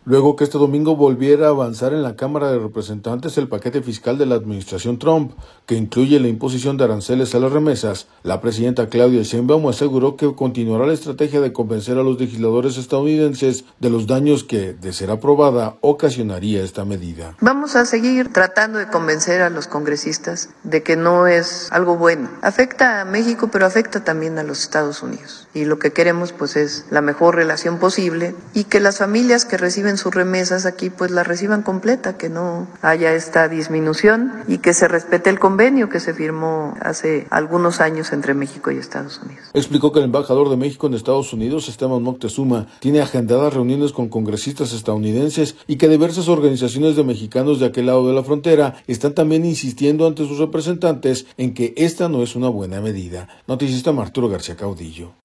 luego que este domingo volviera a avanzar en la Cámara de Representantes el paquete fiscal de la administración Trump, que incluye la imposición de aranceles a las remesas. La presidenta Claudia Sheinbaum aseguró que continuará la estrategia de convencer a los legisladores estadounidenses de los daños que, de ser aprobada, ocasionaría esta medida. Vamos a seguir tratando de convencer a los congresistas de que no es algo bueno. Afecta a México, pero afecta también a los Estados Unidos. Y lo que queremos pues es la mejor relación posible y que las familias que reciben sus remesas aquí pues la reciban completa, que no haya esta disminución y que se respete el convenio que se firmó hace algunos años entre México y Estados Unidos. Explicó que el embajador de México en Estados Unidos, Esteban Moctezuma, tiene agendadas reuniones con congresistas estadounidenses y que diversas organizaciones de mexicanos de aquel lado de la frontera están también insistiendo ante sus representantes en que esta no es una buena medida. Noticista Arturo García Caudillo.